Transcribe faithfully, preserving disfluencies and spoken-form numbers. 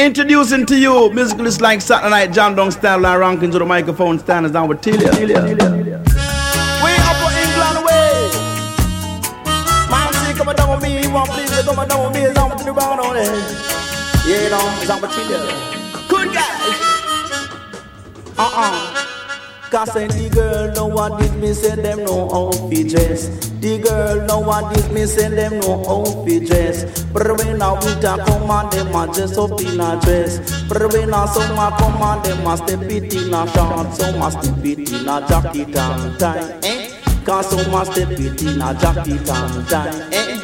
Introducing to you, musically like Saturday Night Jam Down style, and ranking to the microphone stand is down with Tilia. Way up for England way. Man, see, come down with me, one please, come down with me, it's down to the ground on it. Yeah, you know, it's down with Tilia. Good guys. Uh-uh. Cause say the girl no one did me, say them no how fi dress. The girl no one did me, say them no how fi dress. But when a winter come and them a dress up in a dress. But when a summer come and them a step it in a short. Some a step it in a jacket and tie, eh? Cause some a step it in a jacket and tie, eh?